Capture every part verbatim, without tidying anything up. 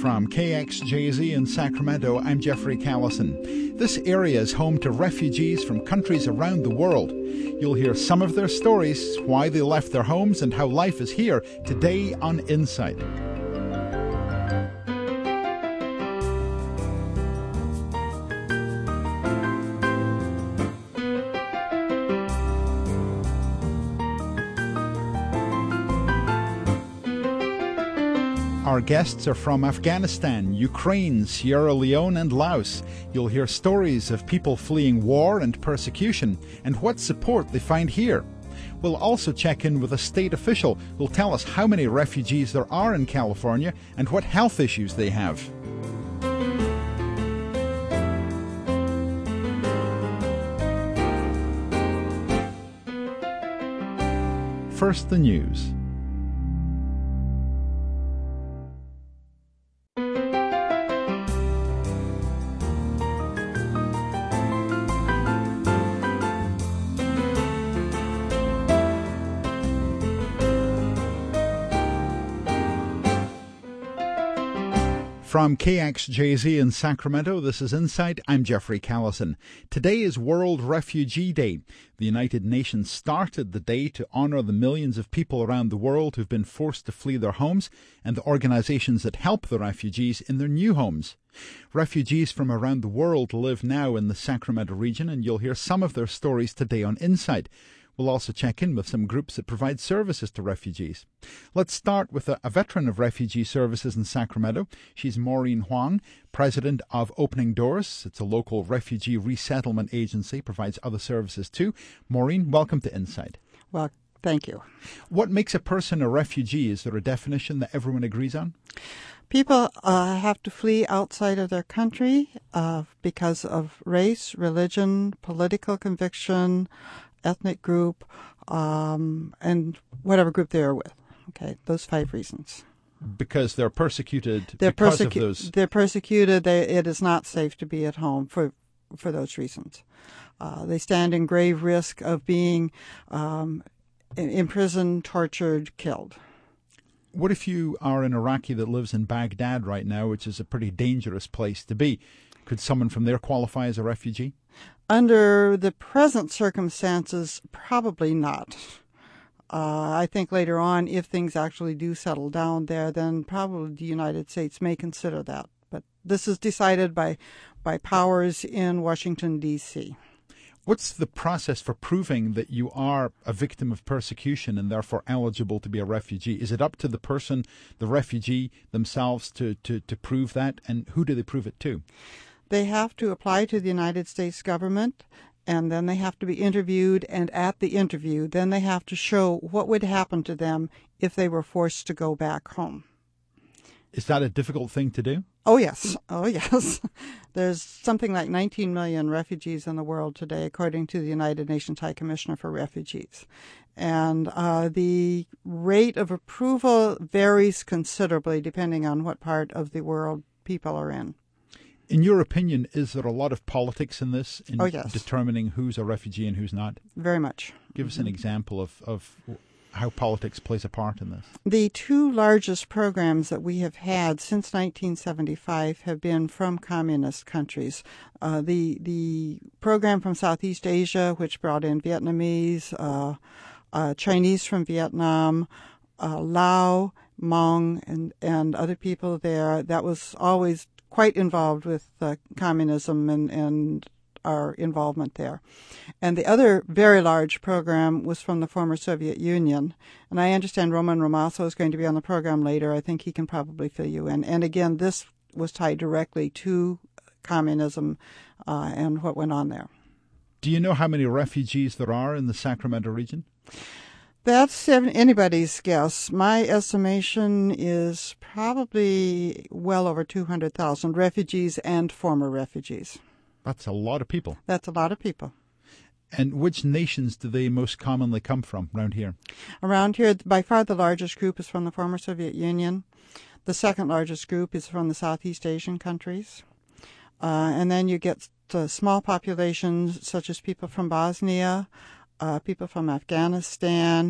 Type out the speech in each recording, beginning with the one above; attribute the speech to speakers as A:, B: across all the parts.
A: From K X J Z in Sacramento, I'm Jeffrey Callison. This area is home to refugees from countries around the world. You'll hear some of their stories, why they left their homes, and how life is here today on Insight. Our guests are from Afghanistan, Ukraine, Sierra Leone and Laos. You'll hear stories of people fleeing war and persecution and what support they find here. We'll also check in with a state official who'll tell us how many refugees there are in California and what health issues they have. First, the news. From K X J Z in Sacramento, this is Insight. I'm Jeffrey Callison. Today is World Refugee Day. The United Nations started the day to honour the millions of people around the world who've been forced to flee their homes and the organisations that help the refugees in their new homes. Refugees from around the world live now in the Sacramento region, and you'll hear some of their stories today on Insight. We'll also check in with some groups that provide services to refugees. Let's start with a, a veteran of refugee services in Sacramento. She's Maureen Huang, president of Opening Doors. It's a local refugee resettlement agency, provides other services too. Maureen, welcome to Insight.
B: Well, thank you.
A: What makes a person a refugee? Is there a definition that everyone agrees on?
B: People uh, have to flee outside of their country uh, because of race, religion, political conviction, ethnic group, um, and whatever group they are with. Okay, those five reasons.
A: Because they're persecuted
B: they're
A: because
B: persecu-
A: of those...
B: They're persecuted. They, it is not safe to be at home for, for those reasons. Uh, they stand in grave risk of being um, imprisoned, tortured, killed.
A: What if you are an Iraqi that lives in Baghdad right now, which is a pretty dangerous place to be? Could someone from there qualify as a refugee?
B: Under the present circumstances, probably not. Uh, I think later on, if things actually do settle down there, then probably the United States may consider that. But this is decided by, by powers in Washington, D C
A: What's the process for proving that you are a victim of persecution and therefore eligible to be a refugee? Is it up to the person, the refugee themselves, to, to, to prove that? And who do they prove it to?
B: They have to apply to the United States government, and then they have to be interviewed, and at the interview, then they have to show what would happen to them if they were forced to go back home.
A: Is that a difficult thing to do?
B: Oh, yes. Oh, yes. There's something like nineteen million refugees in the world today, according to the United Nations High Commissioner for Refugees. And uh, the rate of approval varies considerably depending on what part of the world people are in.
A: In your opinion, is there a lot of politics in this, in
B: oh, yes.
A: determining who's a refugee and who's not?
B: Very much.
A: Give us an example of, of how politics plays a part in this.
B: The two largest programs that we have had since nineteen seventy-five have been from communist countries. Uh, the the program from Southeast Asia, which brought in Vietnamese, uh, uh, Chinese from Vietnam, uh, Lao, Hmong, and, and other people there, that was always quite involved with uh, communism and, and our involvement there. And the other very large program was from the former Soviet Union. And I understand Roman Ramasso is going to be on the program later. I think he can probably fill you in. And again, this was tied directly to communism uh, and what went on there.
A: Do you know how many refugees there are in the Sacramento region?
B: That's anybody's guess. My estimation is probably well over two hundred thousand refugees and former refugees.
A: That's a lot of people.
B: That's a lot of people.
A: And which nations do they most commonly come from around here?
B: Around here, by far the largest group is from the former Soviet Union. The second largest group is from the Southeast Asian countries. Uh, and then you get uh, small populations such as people from Bosnia, uh, people from Afghanistan,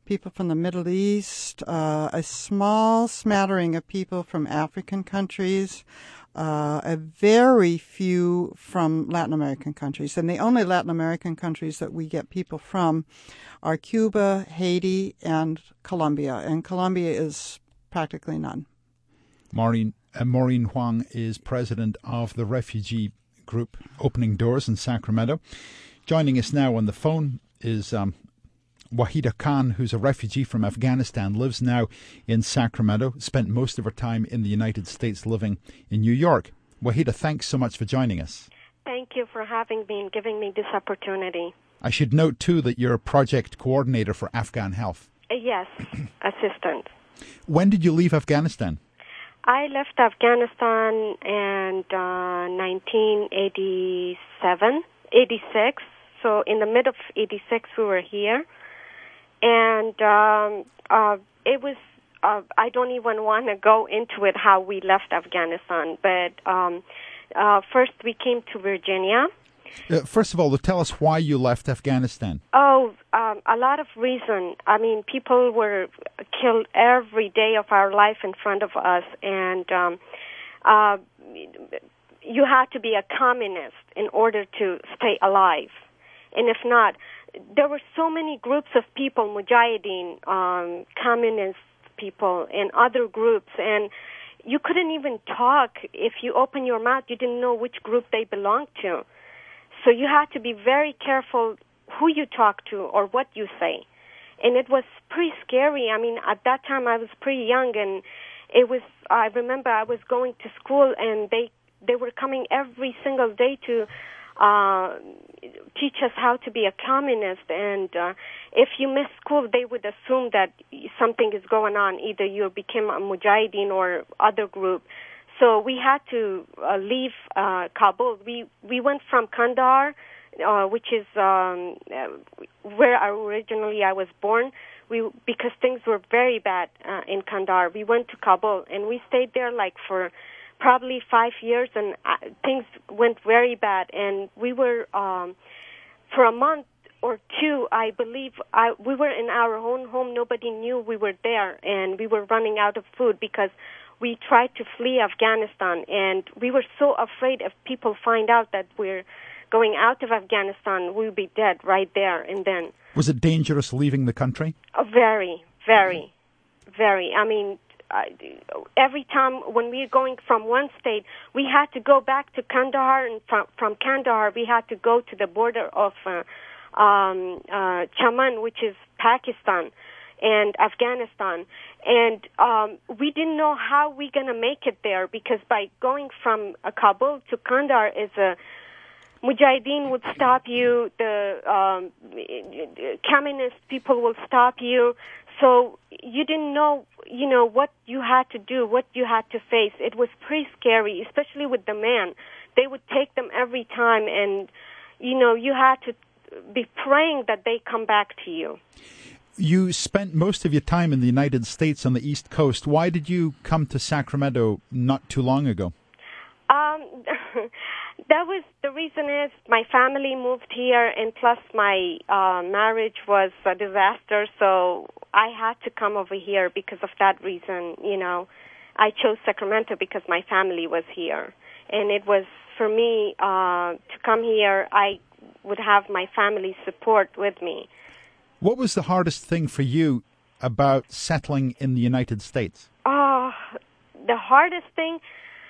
B: people from the Middle East, uh, a small smattering of people from African countries, uh, a very few from Latin American countries. And the only Latin American countries that we get people from are Cuba, Haiti, and Colombia. And Colombia is practically none.
A: Maureen, uh, Maureen Huang is president of the refugee group Opening Doors in Sacramento. Joining us now on the phone is um, Wahida Khan, who's a refugee from Afghanistan, lives now in Sacramento, spent most of her time in the United States living in New York. Wahida, thanks so much for joining us.
C: Thank you for having me and giving me this opportunity.
A: I should note, too, that you're a project coordinator for Afghan Health.
C: Uh, yes, assistant.
A: When did you leave Afghanistan?
C: I left Afghanistan in uh, nineteen eighty-seven, eighty-six. So in the mid of eighty-six, we were here. And um, uh, it was, uh, I don't even want to go into it how we left Afghanistan. But um, uh, first we came to Virginia.
A: Uh, first of all, tell us why you left Afghanistan.
C: Oh, um, a lot of reason. I mean, people were killed every day of our life in front of us, and um, uh, you had to be a communist in order to stay alive. And if not, there were so many groups of people, Mujahideen, um, communist people, and other groups, and you couldn't even talk. If you open your mouth, you didn't know which group they belonged to. So you had to be very careful who you talk to or what you say. And it was pretty scary. I mean, at that time I was pretty young, and it was, I remember I was going to school, and they, they were coming every single day to uh, teach us how to be a communist. And uh, if you miss school, they would assume that something is going on. Either you became a Mujahideen or other group. So we had to uh, leave uh, Kabul. We we went from Kandahar, uh, which is um, uh, where I originally I was born. We because things were very bad uh, in Kandahar. We went to Kabul, and we stayed there like for probably five years, and uh, things went very bad. And we were um, for a month or two, I believe, I, we were in our own home. Nobody knew we were there, and we were running out of food because we tried to flee Afghanistan, and we were so afraid if people find out that we're going out of Afghanistan, we'll be dead right there and then.
A: Was it dangerous leaving the country?
C: Oh, very, very, very. I mean, uh, every time when we were going from one state, we had to go back to Kandahar, and from, from Kandahar we had to go to the border of uh, um, uh, Chaman, which is Pakistan and Afghanistan. And um, we didn't know how we're going to make it there, because by going from uh, Kabul to Kandahar is a Mujahideen would stop you, the um, communist people will stop you. So you didn't know, you know, what you had to do, what you had to face. It was pretty scary, especially with the men. They would take them every time, and, you know, you had to be praying that they come back to you.
A: You spent most of your time in the United States on the East Coast. Why did you come to Sacramento not too long ago?
C: Um, that was, the reason is my family moved here, and plus my uh, marriage was a disaster, so I had to come over here because of that reason. You know, I chose Sacramento because my family was here, and it was, for me, uh, to come here, I would have my family's support with me.
A: What was the hardest thing for you about settling in the United States?
C: Oh, the hardest thing,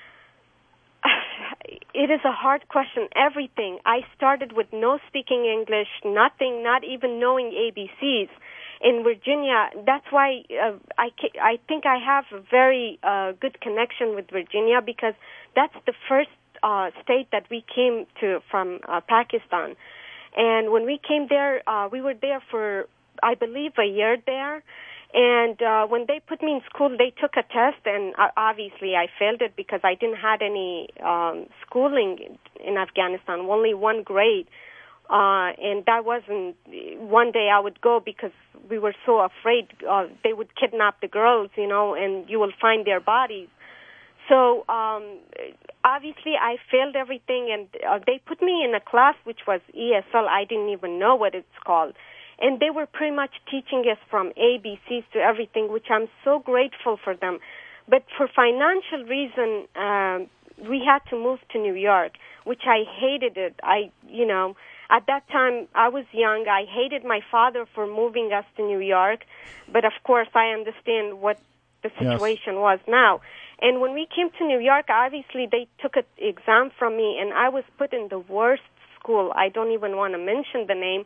C: it is a hard question. Everything. I started with no speaking English, nothing, not even knowing A B Cs. In Virginia, that's why uh, I, I think I have a very uh, good connection with Virginia, because that's the first uh, state that we came to from uh, Pakistan. And when we came there, uh, we were there for, I believe, a year there. And uh, when they put me in school, they took a test, and uh, obviously I failed it because I didn't have any um, schooling in Afghanistan, only one grade. Uh, and that wasn't, one day I would go because we were so afraid uh, they would kidnap the girls, you know, and you will find their bodies. So um, obviously I failed everything, and uh, they put me in a class which was E S L. I didn't even know what it's called. And they were pretty much teaching us from A B Cs to everything, which I'm so grateful for them. But for financial reason, um, we had to move to New York, which I hated it. I, you know, at that time I was young. I hated my father for moving us to New York, but of course I understand what the situation yes. was now. And when we came to New York, obviously they took an exam from me, and I was put in the worst school. I don't even want to mention the name.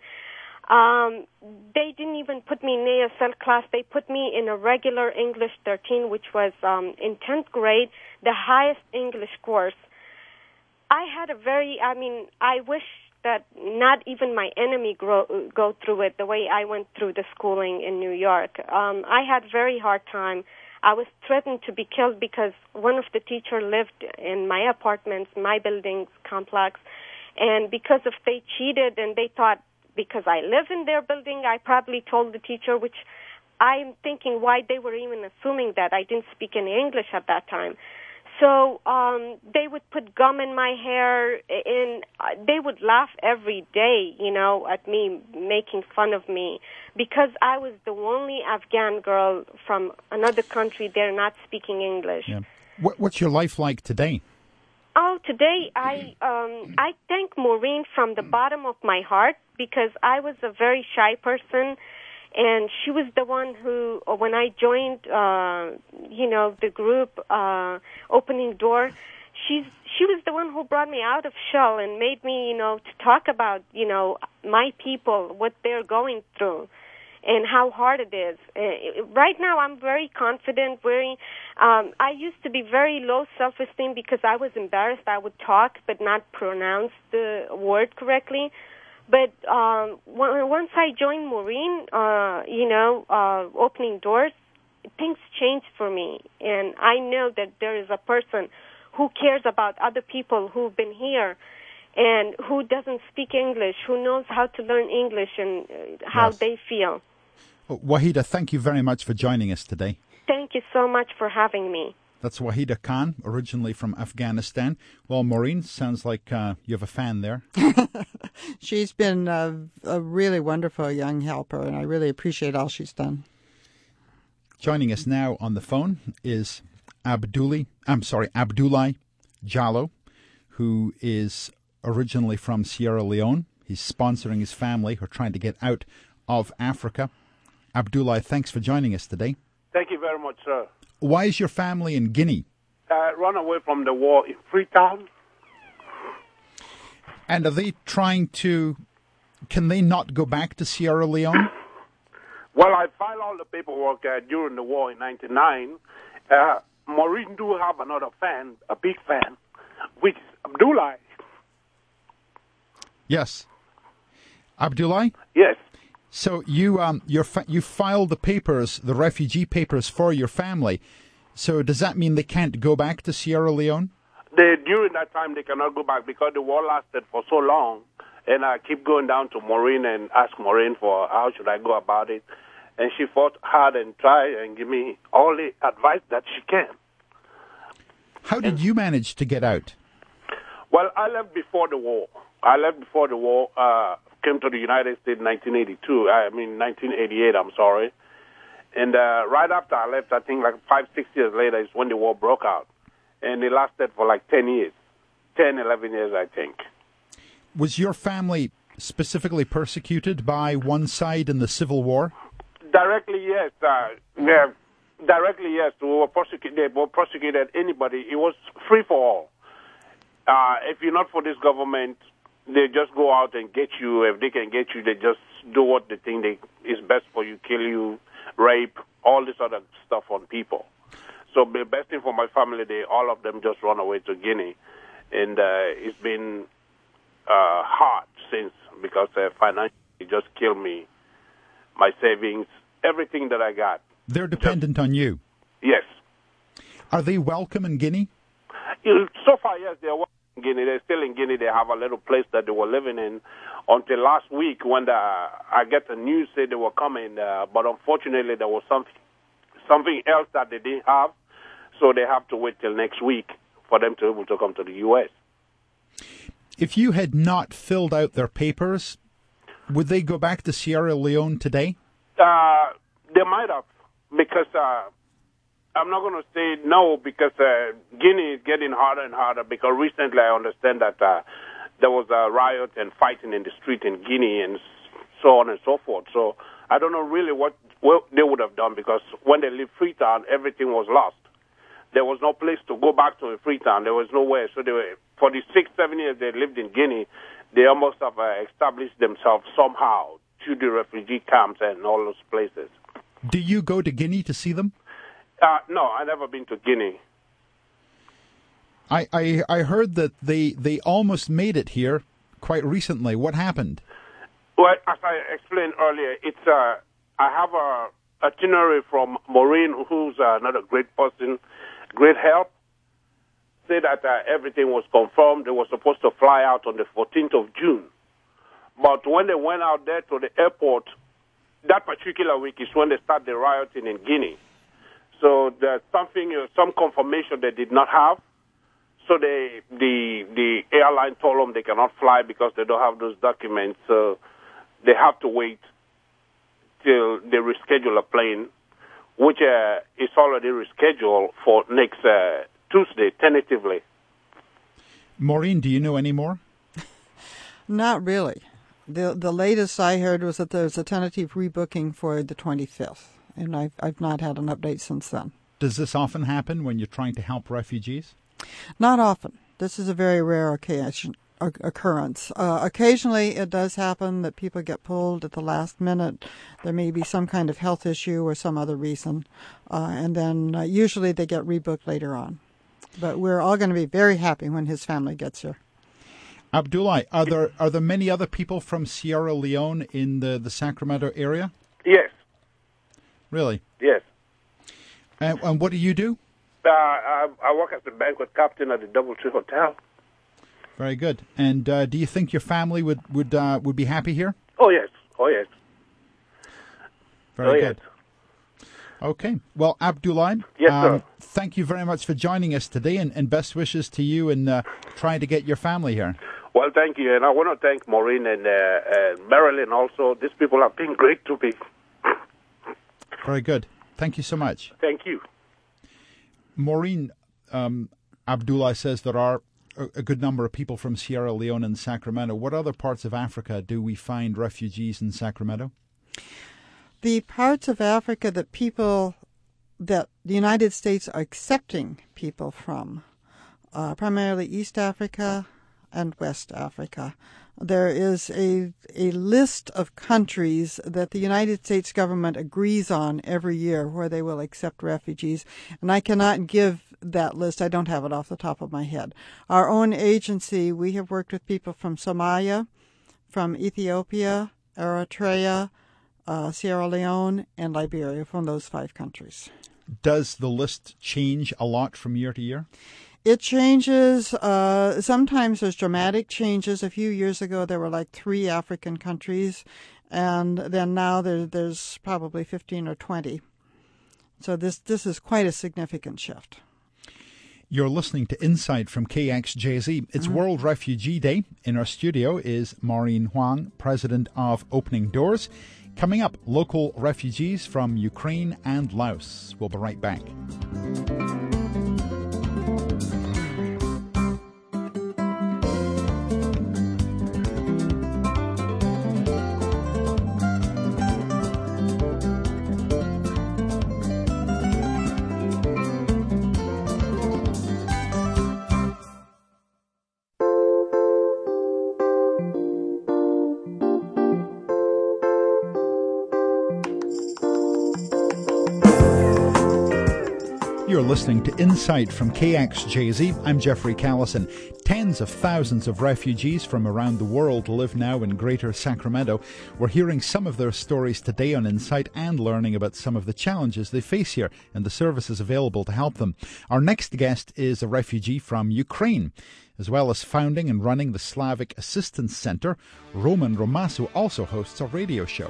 C: Um, they didn't even put me in A S L class. They put me in a regular English thirteen, which was um, in tenth grade, the highest English course. I had a very, I mean, I wish that not even my enemy grow, go through it the way I went through the schooling in New York. Um, I had very hard time. I was threatened to be killed because one of the teachers lived in my apartments, my building complex, and because of they cheated and they thought because I live in their building, I probably told the teacher, which I'm thinking why they were even assuming that I didn't speak any English at that time. So um, they would put gum in my hair, and they would laugh every day, you know, at me, making fun of me, because I was the only Afghan girl from another country there not speaking English.
A: Yeah. What, what's your life like today?
C: Oh, today I um, I thank Maureen from the bottom of my heart, because I was a very shy person. And she was the one who, when I joined, uh, you know, the group, uh, Opening Door, she's, she was the one who brought me out of shell and made me, you know, to talk about, you know, my people, what they're going through, and how hard it is. Uh, right now, I'm very confident, very, um, I used to be very low self-esteem because I was embarrassed. I would talk but not pronounce the word correctly. But um, once I joined Maureen, uh, you know, uh, Opening Doors, things changed for me. And I know that there is a person who cares about other people who've been here and who doesn't speak English, who knows how to learn English and how yes. they feel.
A: Well, Wahida, thank you very much for joining us today.
C: Thank you so much for having me.
A: That's Wahida Khan, originally from Afghanistan. Well, Maureen, sounds like uh, you have a fan there.
B: She's been uh, a really wonderful young helper, and I really appreciate all she's done.
A: Joining us now on the phone is Abduli, I'm sorry, Abdoulaye Jallow, who is originally from Sierra Leone. He's sponsoring his family who are trying to get out of Africa. Abdoulaye, thanks for joining us today.
D: Thank you very much, sir.
A: Why is your family in Guinea?
D: Uh, run away from the war in Freetown.
A: And are they trying to, can they not go back to Sierra Leone?
D: Well, I filed all the paperwork uh, during the war in ninety-nine. Uh, Maureen do have another fan, a big fan, which is Abdoulaye.
A: Yes. Abdoulaye?
D: Yes.
A: So you um you fa- you filed the papers, the refugee papers for your family. So does that mean they can't go back to Sierra Leone?
D: They, during that time, they cannot go back because the war lasted for so long. And I keep going down to Maureen and ask Maureen for how should I go about it. And she fought hard and tried and give me all the advice that she can.
A: How did
D: and,
A: you manage to get out?
D: Well, I left before the war. I left before the war. Uh, came to the United States in nineteen eighty-two. I mean, nineteen eighty-eight, I'm sorry. And uh, right after I left, I think like five, six years later is when the war broke out. And it lasted for like ten years. ten, eleven years, I think.
A: Was your family specifically persecuted by one side in the Civil War?
D: Directly, yes. Uh, yeah, directly, yes. We were persecuted. They were persecuted anybody. It was free for all. Uh, if you're not for this government, they just go out and get you. If they can get you, they just do what they think they, is best for you, kill you, rape, all this other stuff on people. So the best thing for my family, they all of them just run away to Guinea. And uh, it's been uh, hard since because uh, financially it just killed me, my savings, everything that I got.
A: They're dependent
D: just,
A: on you?
D: Yes.
A: Are they welcome in Guinea?
D: So far, yes, they're welcome in Guinea. They're still in Guinea. They have a little place that they were living in until last week when the, I get the news say they were coming. Uh, but unfortunately, there was something, something else that they didn't have. So they have to wait till next week for them to be able to come to the U S.
A: If you had not filled out their papers, Would they go back to Sierra Leone today?
D: Uh, they might have, because uh, I'm not going to say no, because uh, Guinea is getting harder and harder, because recently I understand that uh, there was a riot and fighting in the street in Guinea and so on and so forth. So I don't know really what, what they would have done, because when they left Freetown, everything was lost. There was no place to go back to in Freetown. There was nowhere. So they were, for the six, seven years they lived in Guinea, they almost have uh, established themselves somehow to the refugee camps and all those places.
A: Do you go to Guinea to see them?
D: Uh, no, I've never been to Guinea.
A: I, I, I heard that they, they almost made it here quite recently. What happened?
D: Well, as I explained earlier, it's uh, I have a itinerary from Maureen, who's uh, another great person, great help. Say that uh, everything was confirmed. They were supposed to fly out on the fourteenth of June. But when they went out there to the airport, that particular week is when they started the rioting in Guinea. So there's something, uh, some confirmation they did not have. So they, the the airline told them they cannot fly because they don't have those documents. So they have to wait till they reschedule a plane, which uh, is already rescheduled for next uh, Tuesday, tentatively.
A: Maureen, do you know any more?
B: Not really. The the latest I heard was that there's a tentative rebooking for the twenty-fifth, and I've, I've not had an update since then.
A: Does this often happen when you're trying to help refugees?
B: Not often. This is a very rare occasion, occurrence. Uh, occasionally it does happen that people get pulled at the last minute. There may be some kind of health issue or some other reason, uh, and then uh, usually they get rebooked later on. But we're all going to be very happy when his family gets here.
A: Abdullah, are there are there many other people from Sierra Leone in the, the Sacramento area?
D: Yes.
A: Really?
D: Yes.
A: And, and what do you do?
D: Uh, I, I work as a banquet captain at the Doubletree Hotel.
A: Very good. And uh, do you think your family would would uh, would be happy here?
D: Oh yes. Oh yes.
A: Very
D: oh,
A: good.
D: Yes.
A: Okay. Well, Abdullah,
D: yes,
A: um,
D: sir.
A: Thank you very much for joining us today, and, and best wishes to you in uh, trying to get your family here.
D: Well, thank you, and I want to thank Maureen and uh, uh, Marilyn also. These people have been great to me.
A: Very good. Thank you so much.
D: Thank you.
A: Maureen, um, Abdullah says there are a, a good number of people from Sierra Leone and Sacramento. What other parts of Africa do we find refugees in Sacramento?
B: The parts of Africa that people, that the United States are accepting people from, uh, primarily East Africa and West Africa. There is a a list of countries that the United States government agrees on every year where they will accept refugees, and I cannot give that list. I don't have it off the top of my head. Our own agency, we have worked with people from Somalia, from Ethiopia, Eritrea, uh, Sierra Leone, and Liberia, from those five countries.
A: Does the list change a lot from year to year?
B: It changes. Uh, sometimes there's dramatic changes. A few years ago, there were like three African countries, and then now there, there's probably fifteen or twenty. So this this is quite a significant shift.
A: You're listening to Insight from K X J Z. It's mm-hmm. World Refugee Day. In our studio is Maureen Huang, president of Opening Doors. Coming up, local refugees from Ukraine and Laos. We'll be right back. You're listening to Insight from K X J Z. I'm Jeffrey Callison. Tens of thousands of refugees from around the world live now in Greater Sacramento. We're hearing some of their stories today on Insight and learning about some of the challenges they face here and the services available to help them. Our next guest is a refugee from Ukraine. As well as founding and running the Slavic Assistance Center, Roman Romasu also hosts a radio show.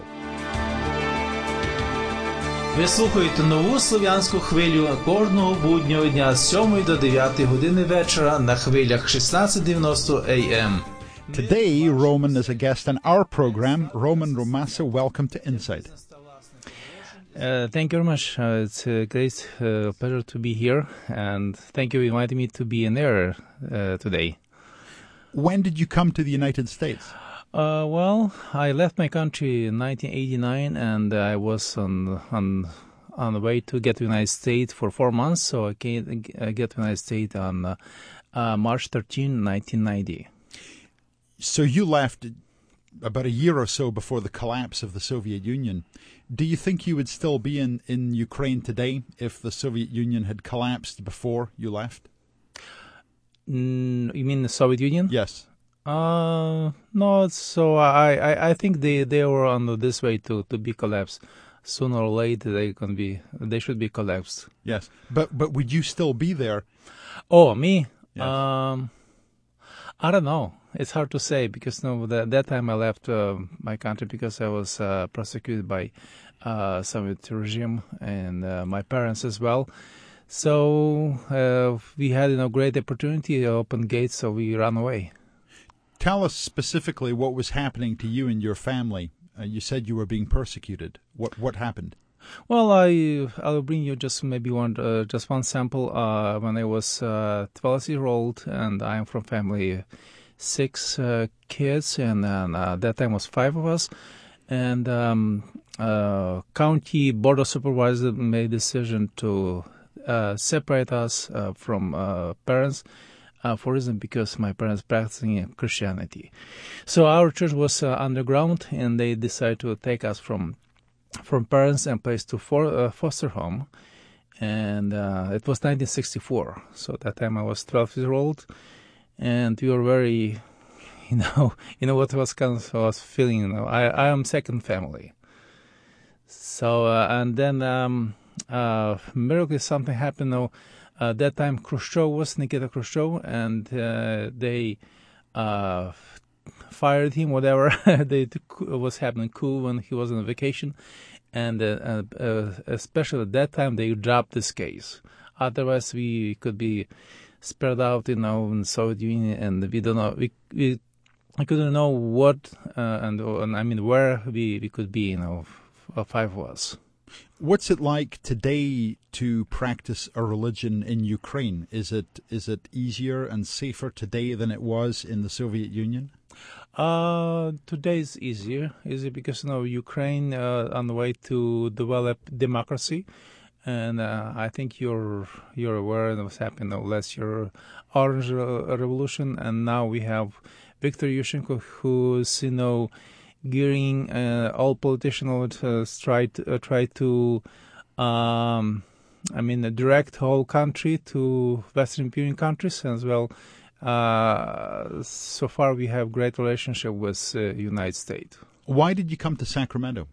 E: Ви слухаєте нову слов'янську хвилю кожного буднього дня з сьомої до дев'ятої години вечора на хвилях шістнадцять дев'яносто ей ем.
A: Today, Roman is a guest on our program. Roman Romassa, welcome to Insight.
F: Uh, thank you very much. Uh, it's a great uh, pleasure to be here, and thank you for inviting me to be in there uh, today.
A: When did you come to the United States?
F: Uh, well, I left my country in nineteen eighty-nine, and I was on on on the way to get to the United States for four months. So I came, I get to the United States on uh, uh, March thirteenth, nineteen ninety.
A: So you left about a year or so before the collapse of the Soviet Union. Do you think you would still be in, in Ukraine today if the Soviet Union had collapsed before you left?
F: Mm, you mean the Soviet Union?
A: Yes.
F: Uh, no, so I, I, I think they, they were on this way to, to be collapsed. Sooner or later, they can be. They should be collapsed.
A: Yes, but but would you still be there?
F: Oh, me?
A: Yes.
F: Um, I don't know. It's hard to say because no, that that time I left uh, my country because I was uh, prosecuted by uh, Soviet regime and uh, my parents as well. So uh, we had you know great opportunity, open gates, so we ran away.
A: Tell us specifically what was happening to you and your family. Uh, you said you were being persecuted. What what happened?
F: Well, I I'll bring you just maybe one uh, just one sample. Uh, when I was uh, twelve years old, and I'm from family six uh, kids, and then uh, that time was five of us, and um, uh, county board of supervisors made a decision to uh, separate us uh, from uh, parents. Uh, for reason because my parents practicing Christianity, so our church was uh, underground, and they decided to take us from from parents and place to for, uh, foster home, and uh, it was nineteen sixty-four. So at that time I was twelve years old, and we were very, you know, you know what was kind of I was feeling. You know, I I am second family. So uh, and then um, uh, miraculously something happened. You know, Uh, that time, Khrushchev was Nikita Khrushchev, and uh, they uh, fired him. Whatever they was happening, coup when he was on vacation, and uh, uh, especially at that time, they dropped this case. Otherwise, we could be spread out, you know, in the Soviet Union, and we don't know. We we I couldn't know what uh, and, and I mean where we, we could be, you know, five of us.
A: What's it like today to practice a religion in Ukraine? Is it is it easier and safer today than it was in the Soviet Union?
F: Uh, today is easier, easier because you know Ukraine uh, on the way to develop democracy, and uh, I think you're you're aware of what's happening. No less your Orange Revolution, and now we have Viktor Yushchenko, who's you know. gearing uh, all politicians uh, try to, uh, try to um, I mean, direct whole country to Western European countries as well. Uh, so far, we have great relationship with uh, United States.
A: Why did you come to Sacramento?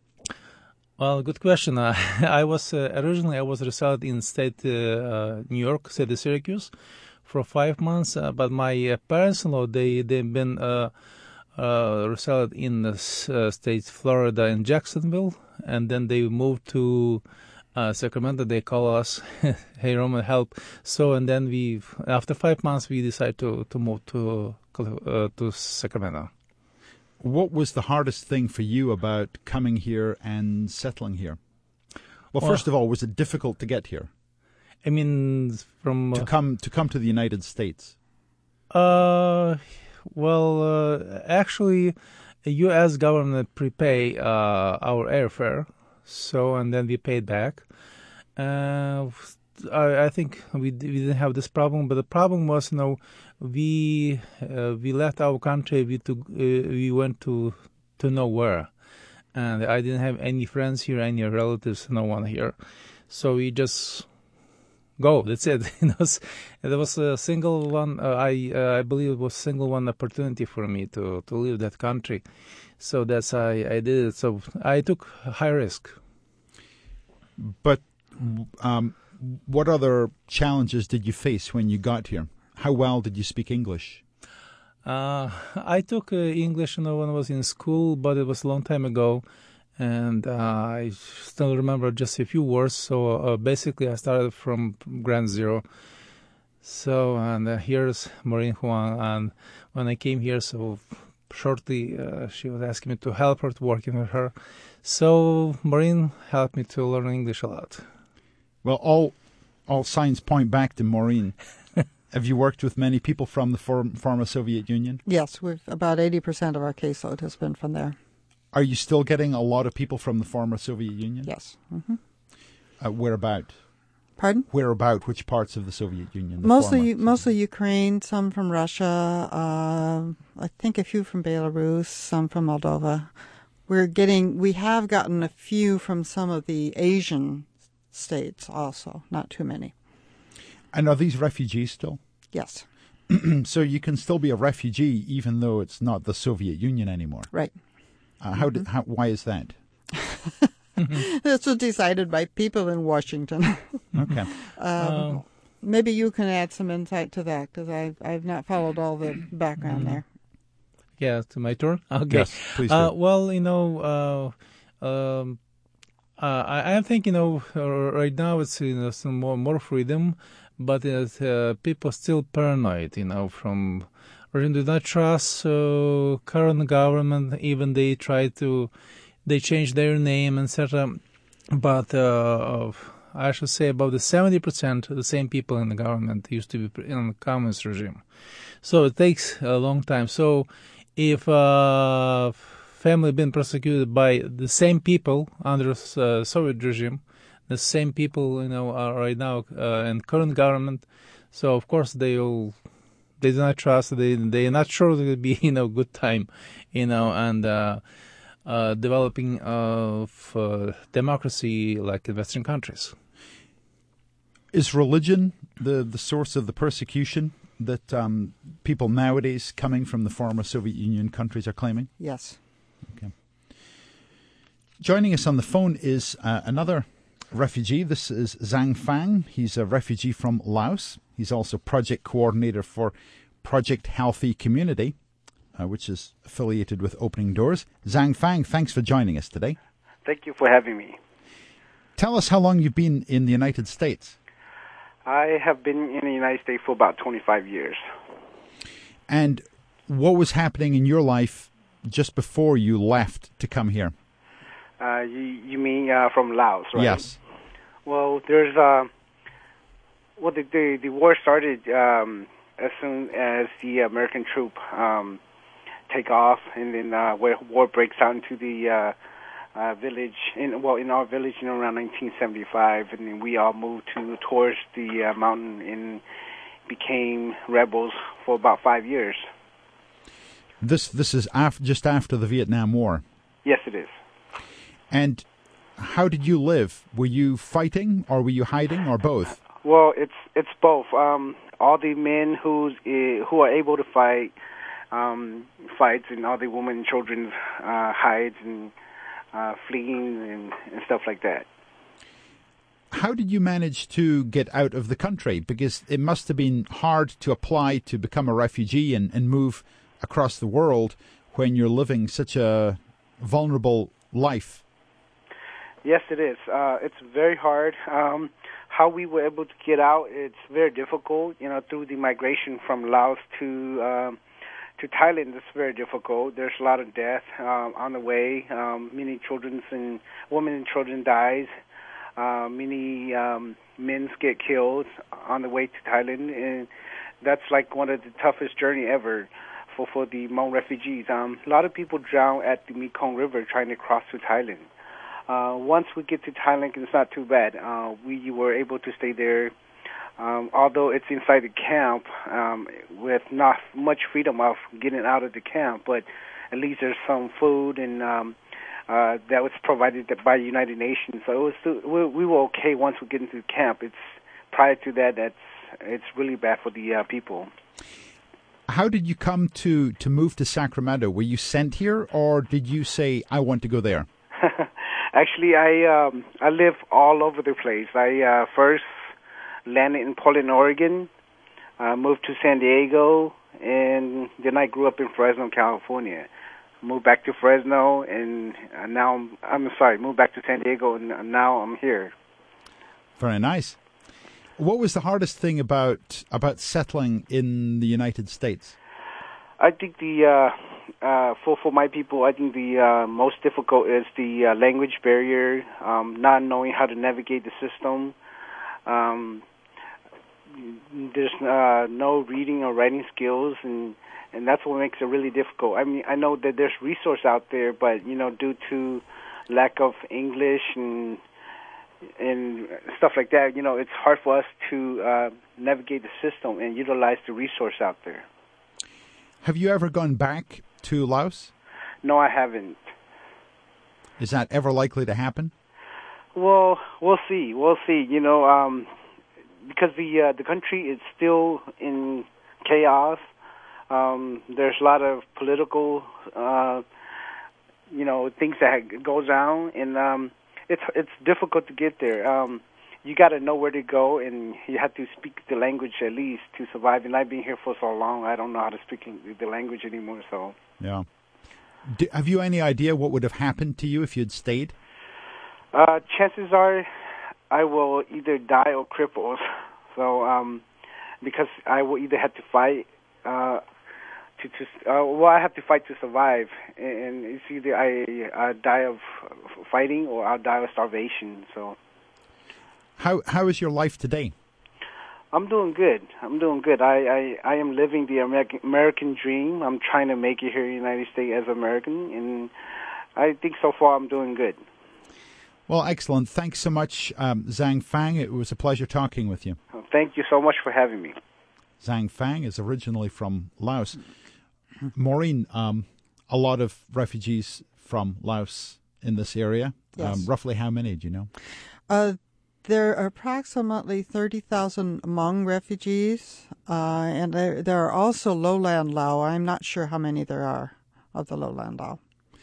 F: Well, good question. Uh, I was uh, originally I was resided in state uh, uh, New York, state of Syracuse, for five months. Uh, but my uh, parents-in-law they they've been. Uh, Uh, resided in the uh, states Florida and Jacksonville, and then they moved to uh, Sacramento. They call us, "Hey Roman, help!" So, and then we, after five months, we decided to to move to uh, to Sacramento.
A: What was the hardest thing for you about coming here and settling here? Well, first well, of all, was it difficult to get here?
F: I mean, from uh,
A: to come to come to the United States.
F: Uh. Well, uh, actually, the U S government prepay uh, our airfare, so and then we paid back. Uh, I, I think we we didn't have this problem, but the problem was, you know, we uh, we left our country. We took uh, we went to to nowhere, and I didn't have any friends here, any relatives, no one here, so we just. Go. That's it. You know, there was a single one. Uh, I uh, I believe it was single one opportunity for me to, to leave that country, so that's I I did it. So I took high risk.
A: But um, what other challenges did you face when you got here? How well did you speak English?
F: Uh, I took uh, English, you know, when I was in school, but it was a long time ago. And uh, I still remember just a few words. So uh, basically, I started from ground zero. So, and uh, here's Maureen Huang. And when I came here, so shortly, uh, she was asking me to help her, to working with her. So, Maureen helped me to learn English a lot.
A: Well, all all signs point back to Maureen. Have you worked with many people from the form, former Soviet Union?
B: Yes, we've about eighty percent of our caseload has been from there.
A: Are you still getting a lot of people from the former Soviet Union?
B: Yes. Mm-hmm.
A: Uh, whereabout?
B: Pardon?
A: Whereabout? Which parts of the Soviet Union? The
B: Mostly,
A: former?
B: mostly Ukraine. Some from Russia. Uh, I think a few from Belarus. Some from Moldova. We're getting. We have gotten a few from some of the Asian states also. Not too many.
A: And are these refugees still?
B: Yes.
A: So you can still be a refugee even though it's not the Soviet Union anymore.
B: Right.
A: Uh, how did? How, why is that?
B: This was decided by people in Washington.
A: Okay.
B: um,
F: Oh.
B: Maybe you can add some insight to that because I've I've not followed all the background there.
F: Yeah, to my turn? Okay.
A: Yes, please
F: Uh,
A: do.
F: well, you know, uh, um, uh, I, I think, you know, uh, right now it's, you know, some more, more freedom, but uh, people still paranoid, you know, from, or do not trust uh, current government, even they try to, they change their name, et cetera. But uh, I should say about the seventy percent of the same people in the government used to be in the communist regime. So it takes a long time. So if uh, family been persecuted by the same people under uh, Soviet regime, the same people, you know, are right now uh, in current government. So of course they will, they do not trust. They they are not sure it will be, you know, good time, you know, and uh, uh, developing of uh, democracy like in Western countries.
A: Is religion the, the source of the persecution that um, people nowadays coming from the former Soviet Union countries are claiming?
B: Yes.
A: Okay. Joining us on the phone is uh, another refugee. This is Zhang Fang. He's a refugee from Laos. He's also project coordinator for Project Healthy Community, uh, which is affiliated with Opening Doors. Zhang Fang, thanks for joining us today.
G: Thank you for having me.
A: Tell us how long you've been in the United States.
G: I have been in the United States for about twenty-five years.
A: And what was happening in your life just before you left to come here?
G: Uh, you, you mean uh, from Laos, right?
A: Yes.
G: Well, there's uh, well, the the, the war started um, as soon as the American troop um, take off, and then uh, where war breaks out into the uh, uh, village. In well, in our village, you know, around nineteen seventy-five, and then we all moved to towards the uh, mountain and became rebels for about five years.
A: This this is af- just after the Vietnam War.
G: Yes, it is.
A: And how did you live? Were you fighting, or were you hiding, or both?
G: Well, it's it's both. Um, all the men who's uh, who are able to fight um, fights, and all the women and children uh, hides and uh, fleeing and, and stuff like that.
A: How did you manage to get out of the country? Because it must have been hard to apply to become a refugee and, and move across the world when you're living such a vulnerable life.
G: Yes, it is. Uh, it's very hard. Um, how we were able to get out, it's very difficult. You know, through the migration from Laos to um, to Thailand, it's very difficult. There's a lot of death um, on the way. Um, many children and women and children dies. Uh, many um, men get killed on the way to Thailand, and that's like one of the toughest journey ever for for the Hmong refugees. Um, a lot of people drown at the Mekong River trying to cross to Thailand. Uh, once we get to Thailand, it's not too bad. Uh, we were able to stay there, um, although it's inside the camp um, with not much freedom of getting out of the camp, but at least there's some food and um, uh, that was provided by the United Nations. So it was still, we, we were okay once we get into the camp. It's prior to that, that's it's really bad for the uh, people.
A: How did you come to, to move to Sacramento? Were you sent here, or did you say, I want to go there?
G: Actually, I um, I live all over the place. I uh, first landed in Portland, Oregon, uh, moved to San Diego, and then I grew up in Fresno, California. Moved back to Fresno, and uh, now I'm, I'm sorry, moved back to San Diego, and now I'm here.
A: Very nice. What was the hardest thing about about settling in the United States?
G: I think the uh, uh, for for my people, I think the uh, most difficult is the uh, language barrier, um, not knowing how to navigate the system. Um, there's uh, no reading or writing skills, and and that's what makes it really difficult. I mean, I know that there's resource out there, but you know, due to lack of English and and stuff like that, you know, it's hard for us to uh, navigate the system and utilize the resource out there.
A: Have you ever gone back to Laos?
G: No, I haven't.
A: Is that ever likely to happen?
G: Well, we'll see. We'll see. You know, um, because the uh, the country is still in chaos. Um, there's a lot of political, uh, you know, things that goes down, and um, it's it's difficult to get there. Um, you got to know where to go, and you have to speak the language at least to survive. And I've been here for so long, I don't know how to speak the language anymore. So
A: yeah, Do, have you any idea what would have happened to you if you'd stayed?
G: Uh, chances are, I will either die or cripple. So um, because I will either have to fight. Uh, To, to, uh, well, I have to fight to survive, and it's either I, I die of fighting or I'll die of starvation. So,
A: how how is your life today?
G: I'm doing good. I'm doing good. I, I, I am living the American American dream. I'm trying to make it here in the United States as American, and I think so far I'm doing good.
A: Well, excellent. Thanks so much, um, Zhang Fang. It was a pleasure talking with you.
G: Thank you so much for having me.
A: Zhang Fang is originally from Laos. Maureen, um, a lot of refugees from Laos in this area.
B: Yes.
A: Um, roughly how many, do you know?
B: Uh, there are approximately thirty thousand Hmong refugees, uh, and there, there are also lowland Lao. I'm not sure how many there are of the lowland Lao.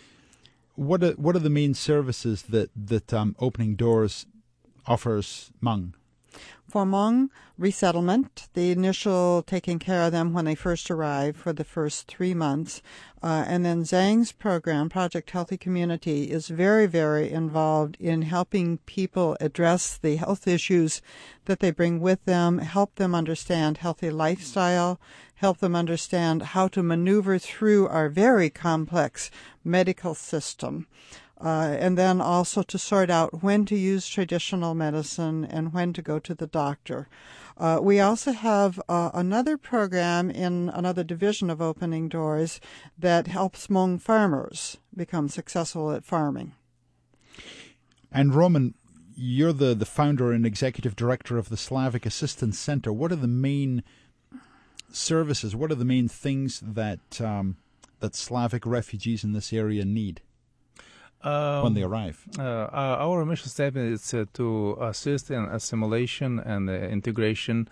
A: What are, what are the main services that, that um, Opening Doors offers Hmong?
B: For Hmong, resettlement, the initial taking care of them when they first arrive for the first three months. Uh, and then Zhang's program, Project Healthy Community, is very, very involved in helping people address the health issues that they bring with them, help them understand healthy lifestyle, help them understand how to maneuver through our very complex medical system. Uh, and then also to sort out when to use traditional medicine and when to go to the doctor. Uh, we also have uh, another program in another division of Opening Doors that helps Hmong farmers become successful at farming.
A: And Roman, you're the, the founder and executive director of the Slavic Assistance Center. What are the main services, what are the main things that um, that Slavic refugees in this area need? Um, when they arrive?
F: Uh, our mission statement is uh, to assist in assimilation and uh, integration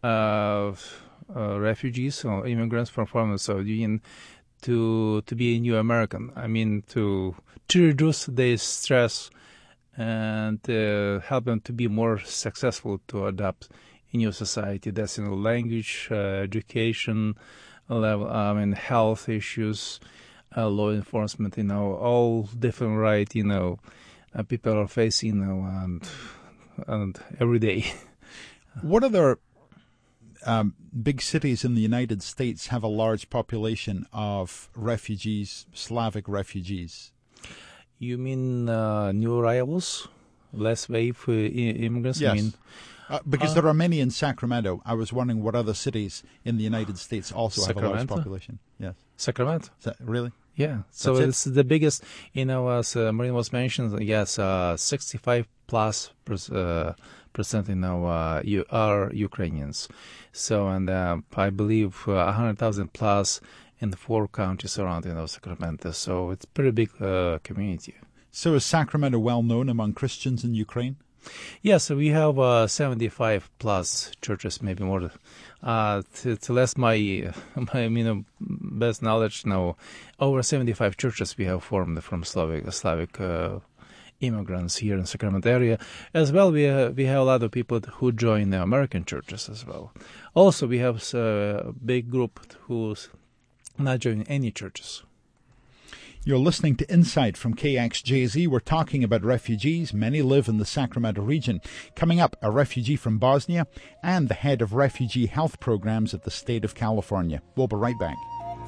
F: of uh, refugees or immigrants from former Soviet Union to to be a new American. I mean, to to reduce their stress and uh, help them to be more successful to adapt in new society. That's in you know, language, uh, education, level, I mean, health issues. Uh, law enforcement, you know, all different right, you know, uh, people are facing, you know, and and every day.
A: What other um, big cities in the United States have a large population of refugees, Slavic refugees?
F: You mean uh, new arrivals, less wave uh, immigrants?
A: Yes.
F: I mean,
A: uh, because
F: uh,
A: there are many in Sacramento. I was wondering what other cities in the United States also
F: Sacramento?
A: have a large population. Yes.
F: Sacramento.
A: Is that, really?
F: Yeah, so
A: That's
F: it's
A: it?
F: the biggest, you know, as uh, Marine was mentioned, yes, uh, sixty-five plus per, uh, percent, you know, uh, you are Ukrainians. So, and uh, I believe uh, one hundred thousand plus in the four counties around, you know, Sacramento. So it's a pretty big uh, community.
A: So is Sacramento well known among Christians in Ukraine?
F: Yes, we have uh, seventy-five plus churches, maybe more. Uh, to, to less my, my you know, best knowledge, now over seventy-five churches we have formed from Slavic Slavic uh, immigrants here in Sacramento area. As well, we uh, we have a lot of people who join the American churches as well. Also, we have a big group who's not joining any churches.
A: You're listening to Insight from K X J Z. We're talking about refugees. Many live in the Sacramento region. Coming up, a refugee from Bosnia and the head of refugee health programs at the state of California. We'll be right back.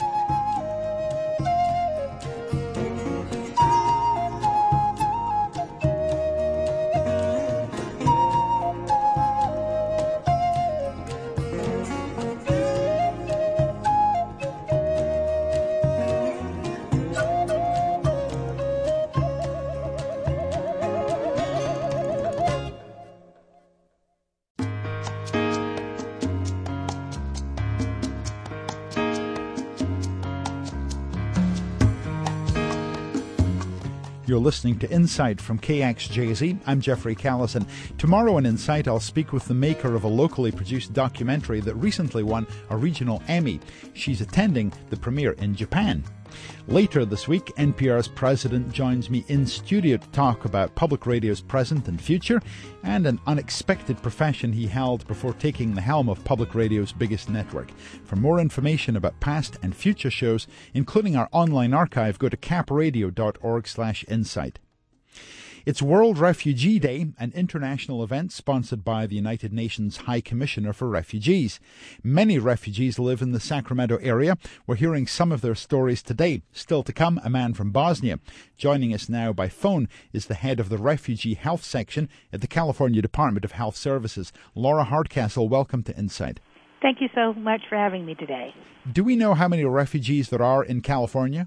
A: You're listening to Insight from K X J Z. I'm Jeffrey Callison. Tomorrow on Insight, I'll speak with the maker of a locally produced documentary that recently won a regional Emmy. She's attending the premiere in Japan. Later this week, N P R's president joins me in studio to talk about public radio's present and future and an unexpected profession he held before taking the helm of public radio's biggest network. For more information about past and future shows, including our online archive, go to capradio.org slash insight. It's World Refugee Day, an international event sponsored by the United Nations High Commissioner for Refugees. Many refugees live in the Sacramento area. We're hearing some of their stories today. Still to come, a man from Bosnia. Joining us now by phone is the head of the Refugee Health Section at the California Department of Health Services. Laura Hardcastle, welcome to Insight.
H: Thank you so much for having me today.
A: Do we know how many refugees there are in California?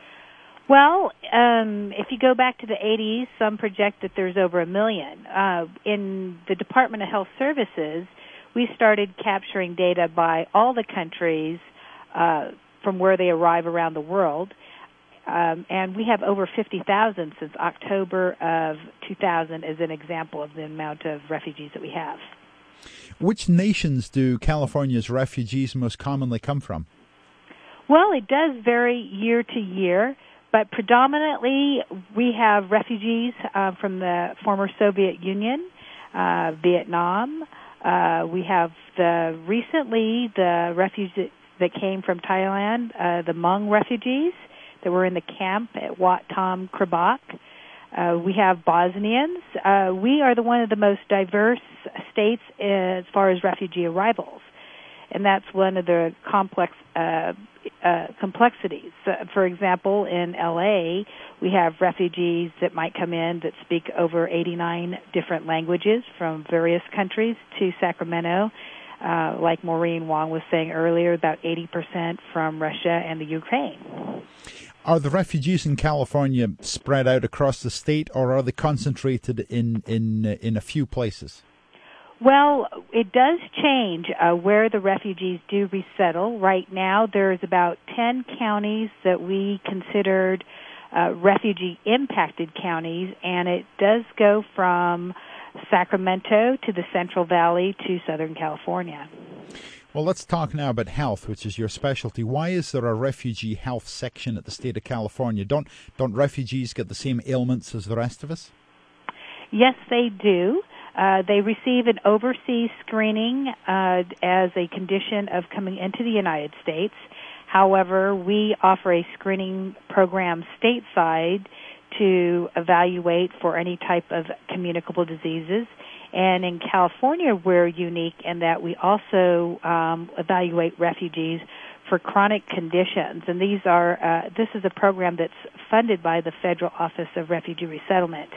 H: Well, um, if you go back to the eighties, some project that there's over a million. Uh, in the Department of Health Services, we started capturing data by all the countries uh, from where they arrive around the world, um, and we have over fifty thousand since October of two thousand as an example of the amount of refugees that we have.
A: Which nations do California's refugees most commonly come from?
H: Well, it does vary year to year. But predominantly, we have refugees uh, from the former Soviet Union, uh, Vietnam. Uh, we have the recently the refugees that came from Thailand, uh, the Hmong refugees that were in the camp at Wat Tom Krabak. Uh, we have Bosnians. Uh, we are the one of the most diverse states as far as refugee arrivals, and that's one of the complex uh, uh, complexities. Uh, for example, in L A, we have refugees that might come in that speak over eighty-nine different languages from various countries to Sacramento. Uh, like Maureen Wong was saying earlier, about eighty percent from Russia and the Ukraine.
A: Are the refugees in California spread out across the state, or are they concentrated in in uh, in a few places?
H: Well, it does change uh, where the refugees do resettle. Right now, there's about ten counties that we considered uh, refugee-impacted counties, and it does go from Sacramento to the Central Valley to Southern California.
A: Well, let's talk now about health, which is your specialty. Why is there a refugee health section at the state of California? Don't don't refugees get the same ailments as the rest of us?
H: Yes, they do. Uh, they receive an overseas screening uh, as a condition of coming into the United States. However, we offer a screening program stateside to evaluate for any type of communicable diseases. And in California, we're unique in that we also um, evaluate refugees for chronic conditions. And these are uh, this is a program that's funded by the Federal Office of Refugee Resettlement.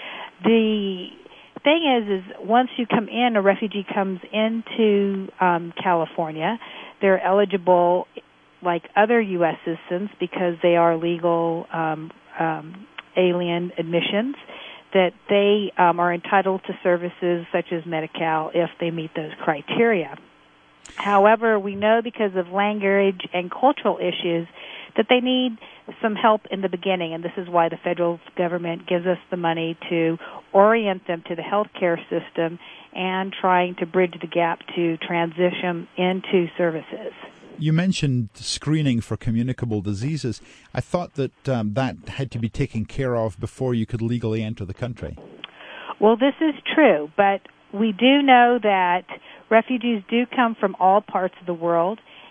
H: The thing is, is once you come in, a refugee comes into um, California, they're eligible like other U S citizens because they are legal um, um, alien admissions, that they um, are entitled to services such as Medi-Cal if they meet those criteria. However, we know because of language and cultural issues that they need some help in the beginning, and this is why the federal government gives us the money to orient them to the healthcare system and trying to bridge the gap to transition into services.
A: You mentioned screening for communicable diseases. I thought that um, that had to be taken care of before you could legally enter the country.
H: Well, this is true, but we do know that refugees do come from all parts of the world,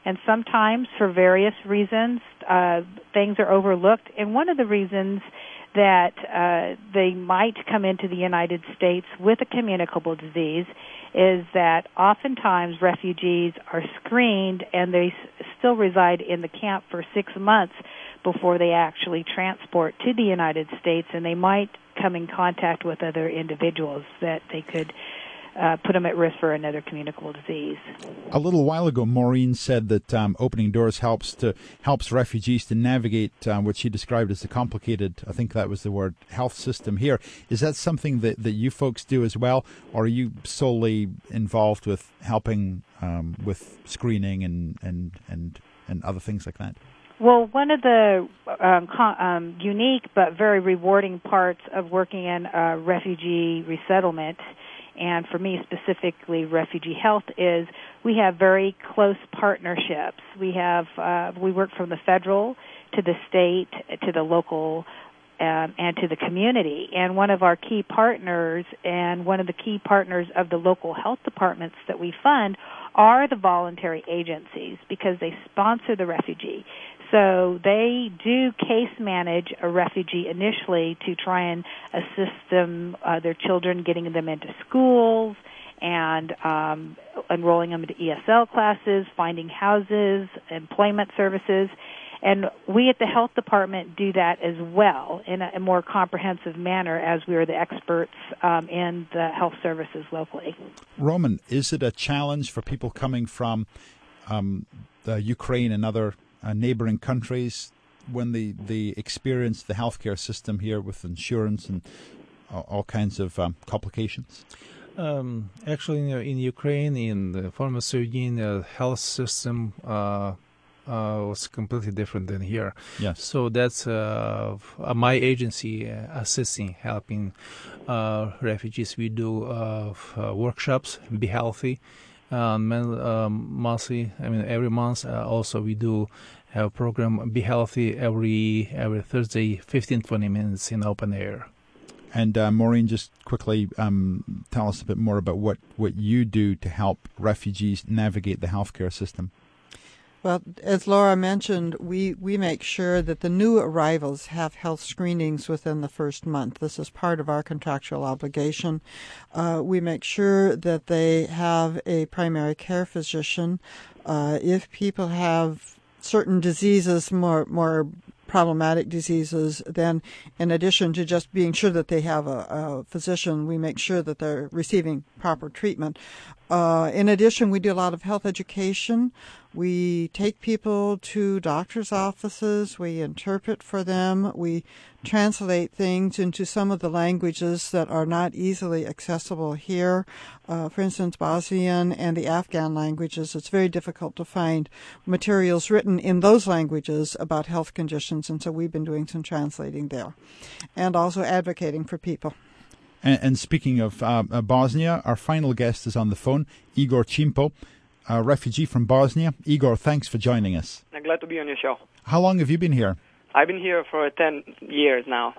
H: And sometimes, for various reasons, uh, things are overlooked. And one of the reasons that uh, they might come into the United States with a communicable disease is that oftentimes refugees are screened and they s- still reside in the camp for six months before they actually transport to the United States, and they might come in contact with other individuals that they could uh, put them at risk for another communicable disease.
A: A little while ago, Maureen said that um, Opening Doors helps to helps refugees to navigate uh, what she described as the complicated, I think that was the word, health system here. Is that something that, that you folks do as well, or are you solely involved with helping um, with screening and, and, and, and other things like that?
H: Well, one of the um, co- um, unique but very rewarding parts of working in a refugee resettlement, and for me specifically refugee health, is we have very close partnerships. We have uh, we work from the federal to the state to the local um, and to the community. And one of our key partners and one of the key partners of the local health departments that we fund are the voluntary agencies because they sponsor the refugee. So they do case manage a refugee initially to try and assist them, uh, their children, getting them into schools and um, enrolling them into E S L classes, finding houses, employment services. And we at the health department do that as well in a, a more comprehensive manner as we are the experts um, in the health services locally.
A: Roman, is it a challenge for people coming from um, the Ukraine and other Uh, neighboring countries when they, they experience the healthcare system here with insurance and all, all kinds of um, complications?
F: Um, actually, you know, in Ukraine, in the former Soviet the health system uh, uh, was completely different than here.
A: Yes.
F: So that's uh, my agency uh, assisting, helping uh, refugees. We do uh, uh, workshops, Be Healthy. Uh, um, monthly, I mean every month. Uh, also, we do have a program Be Healthy every every Thursday, fifteen to twenty minutes in open air.
A: And uh, Maureen, just quickly um, tell us a bit more about what, what you do to help refugees navigate the healthcare system.
B: Well, as Laura mentioned, we, we make sure that the new arrivals have health screenings within the first month. This is part of our contractual obligation. Uh, we make sure that they have a primary care physician. Uh, if people have certain diseases, more more problematic diseases, then in addition to just being sure that they have a, a physician, we make sure that they're receiving proper treatment. Uh, in addition, we do a lot of health education. We take people to doctors' offices. We interpret for them. We translate things into some of the languages that are not easily accessible here. Uh, for instance, Bosnian and the Afghan languages. It's very difficult to find materials written in those languages about health conditions, and so we've been doing some translating there. And also advocating for people.
A: And, and speaking of uh, Bosnia, our final guest is on the phone, Igor Chimpo, a refugee from Bosnia. Igor, thanks for joining us.
I: I'm glad to be on your show.
A: How long have you been here?
I: I've been here for ten years now.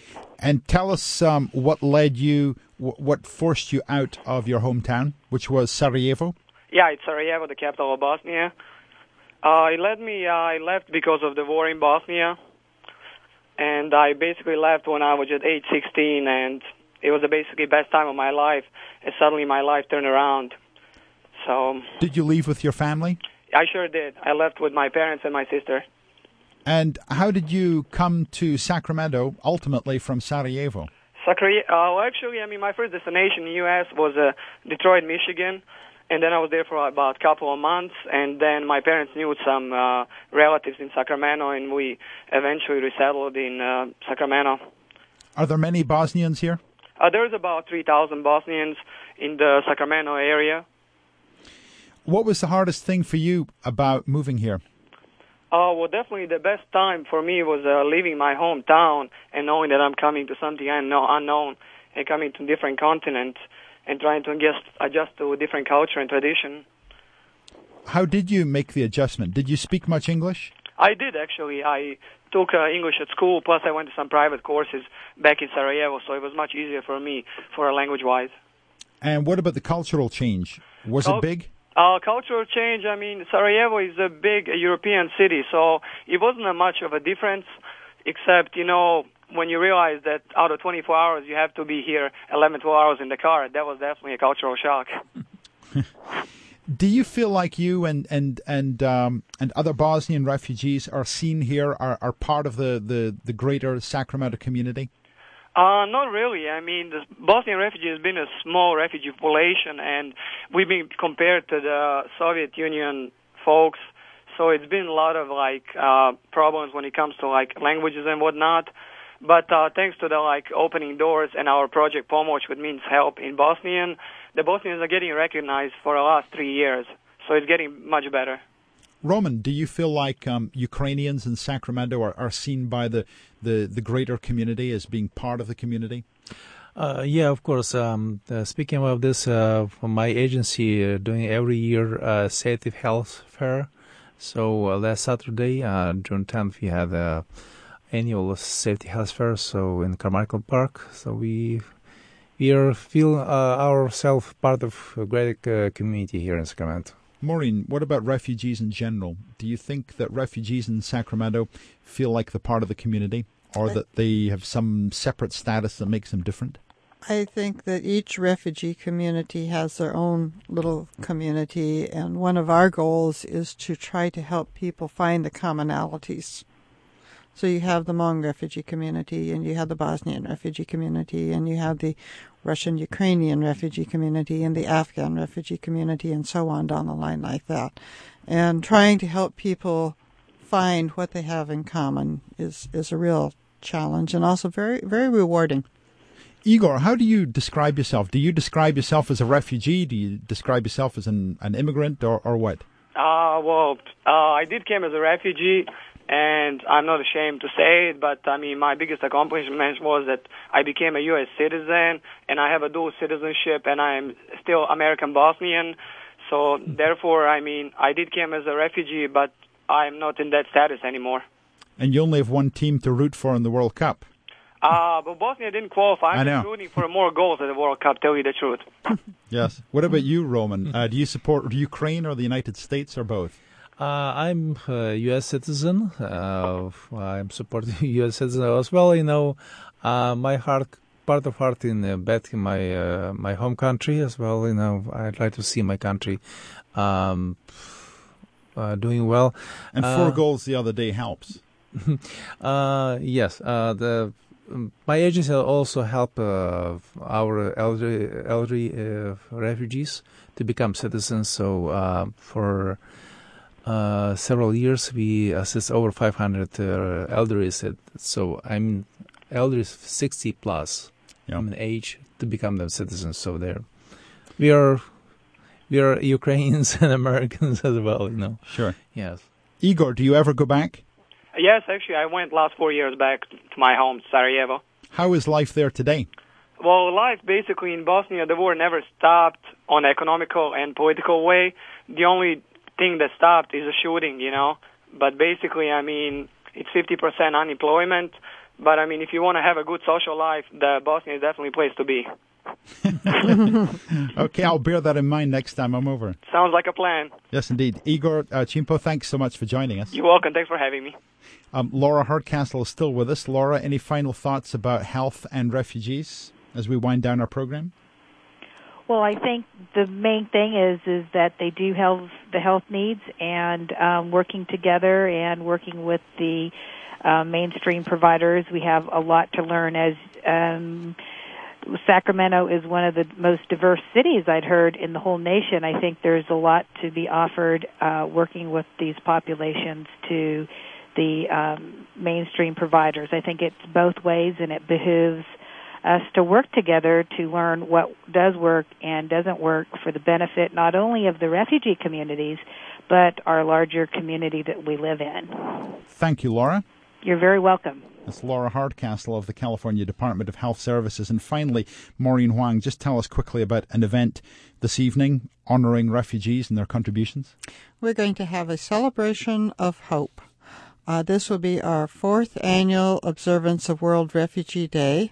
A: And tell us um, what led you, w- what forced you out of your hometown, which was Sarajevo?
I: Yeah, it's Sarajevo, the capital of Bosnia. Uh, it led me, uh, I left because of the war in Bosnia. And I basically left when I was at age sixteen, and it was the basically best time of my life. And suddenly my life turned around. So. Did
A: you leave with your family?
I: I sure did. I left with my parents and my sister.
A: And how did you come to Sacramento, ultimately from Sarajevo?
I: Sacramento, uh, well, actually, I mean, my first destination in the U S was uh, Detroit, Michigan, and then I was there for about a couple of months, and then my parents knew some uh, relatives in Sacramento, and we eventually resettled in uh, Sacramento.
A: Are there many Bosnians here?
I: Uh, there's about three thousand Bosnians in the Sacramento area.
A: What was the hardest thing for you about moving here?
I: Uh, well, definitely the best time for me was uh, leaving my hometown and knowing that I'm coming to something unknown, unknown and coming to a different continent and trying to adjust, adjust to a different culture and tradition.
A: How did you make the adjustment? Did you speak much English?
I: I did, actually. I took uh, English at school, plus I went to some private courses back in Sarajevo, so it was much easier for me for language-wise.
A: And what about the cultural change? Was
I: Cul-
A: it big?
I: Uh, cultural change, I mean, Sarajevo is a big European city, so it wasn't a much of a difference, except, you know, when you realize that out of twenty-four hours you have to be here eleven, twelve hours in the car, that was definitely a cultural shock.
A: Do you feel like you and and and um, and other Bosnian refugees are seen here, are, are part of the, the, the greater Sacramento community?
I: Uh, not really. I mean, the Bosnian refugee has been a small refugee population, and we've been compared to the Soviet Union folks, so it's been a lot of, like, uh, problems when it comes to, like, languages and whatnot. But uh, thanks to the, like, opening doors and our project Pomoć, which means help in Bosnian, the Bosnians are getting recognized for the last three years, so it's getting much better.
A: Roman, do you feel like um, Ukrainians in Sacramento are, are seen by the, the, the greater community as being part of the community?
F: Uh, yeah, of course. Um, uh, speaking of this, uh, my agency uh, doing every year uh, Safety Health Fair. So uh, last Saturday, uh, June tenth, we had a annual Safety Health Fair. So in Carmichael Park. So we we are feel uh, ourselves part of a great uh, community here in Sacramento.
A: Maureen, what about refugees in general? Do you think that refugees in Sacramento feel like they're part of the community, or that they have some separate status that makes them different?
B: I think that each refugee community has their own little community, and one of our goals is to try to help people find the commonalities. So you have the Hmong refugee community, and you have the Bosnian refugee community, and you have the Russian-Ukrainian refugee community, and the Afghan refugee community, and so on down the line like that. And trying to help people find what they have in common is, is a real challenge, and also very, very rewarding.
A: Igor, how do you describe yourself? Do you describe yourself as a refugee? Do you describe yourself as an, an immigrant, or, or what?
I: Uh, well, uh, I did came as a refugee, and I'm not ashamed to say it, but I mean, my biggest accomplishment was that I became a U S citizen, and I have a dual citizenship, and I'm still American Bosnian. So therefore, I mean, I did came as a refugee, but I'm not in that status anymore.
A: And you only have one team to root for in the World Cup.
I: Uh, but Bosnia didn't qualify. I'm just rooting for more goals at the World Cup, tell you the truth.
A: Yes. What about you, Roman? Uh, do you support Ukraine or the United States, or both?
F: Uh, I'm a U S citizen. Uh, I'm supporting U S citizen as well. You know, uh, my heart, part of heart in uh, back in my uh, my home country as well. You know, I'd like to see my country um, uh, doing well.
A: And four uh, goals the other day helps.
F: uh, yes, uh, the um, my agency also help uh, our elderly, elderly uh, refugees to become citizens. So uh, for Uh, several years, we assist over five hundred uh, elderly. So I'm elderly sixty plus yeah. in age to become the citizens. So there, we are, we are Ukrainians and Americans as well. You know.
A: Sure.
F: Yes.
A: Igor, do you ever go back?
I: Yes, actually, I went last four years back to my home, Sarajevo.
A: How is life there today?
I: Well, life basically in Bosnia, the war never stopped on economical and political way. The only thing that stopped is a shooting, you know. But basically, I mean, it's fifty percent unemployment. But, I mean, if you want to have a good social life, the Bosnia is definitely a place to be.
A: Okay, I'll bear that in mind next time I'm over.
I: Sounds like a plan.
A: Yes, indeed. Igor uh, Chimpo, thanks so much for joining us.
I: You're welcome. Thanks for having me.
A: Um, Laura Hardcastle is still with us. Laura, any final thoughts about health and refugees as we wind down our program?
H: Well, I think the main thing is is that they do have the health needs, and um, working together and working with the uh, mainstream providers, we have a lot to learn. As um, Sacramento is one of the most diverse cities I'd heard in the whole nation. I think there's a lot to be offered uh, working with these populations to the um, mainstream providers. I think it's both ways, and it behooves us to work together to learn what does work and doesn't work for the benefit not only of the refugee communities, but our larger community that we live in.
A: Thank you, Laura.
H: You're very welcome.
A: That's Laura Hardcastle of the California Department of Health Services. And finally, Maureen Huang, just tell us quickly about an event this evening honoring refugees and their contributions.
B: We're going to have a celebration of hope. Uh, this will be our fourth annual observance of World Refugee Day.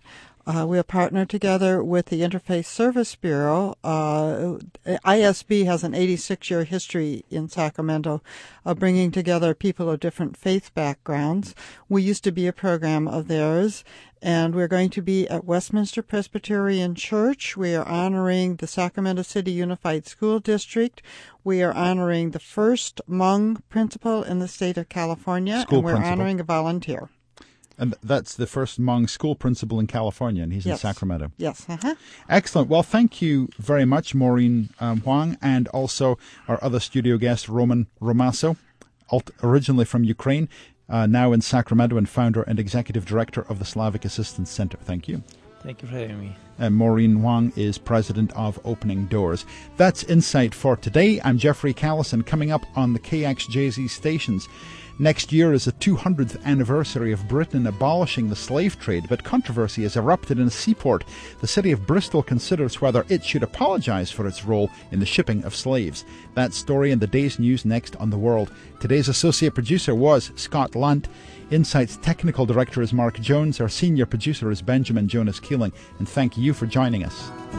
B: Uh, we have partnered together with the Interfaith Service Bureau. Uh, I S B has an eighty-six-year history in Sacramento of bringing together people of different faith backgrounds. We used to be a program of theirs, and we're going to be at Westminster Presbyterian Church. We are honoring the Sacramento City Unified School District. We are honoring the first Hmong principal in the state of California,
A: School
B: and we're
A: principal.
B: honoring a volunteer.
A: And that's the first Hmong school principal in California, and he's
B: Yes.
A: in Sacramento.
B: Yes. Uh-huh.
A: Excellent. Well, thank you very much, Maureen um, Huang, and also our other studio guest, Roman Romaso, alt- originally from Ukraine, uh, now in Sacramento, and founder and executive director of the Slavic Assistance Center. Thank you.
F: Thank you for having me.
A: And Maureen Huang is president of Opening Doors. That's Insight for today. I'm Jeffrey Callison. Coming up on the K X J Z stations, next year is the two hundredth anniversary of Britain abolishing the slave trade, but controversy has erupted in a seaport. The city of Bristol considers whether it should apologize for its role in the shipping of slaves. That story and the day's news next on The World. Today's associate producer was Scott Lunt. Insight's technical director is Mark Jones. Our senior producer is Benjamin Jonas Keeling. And thank you for joining us.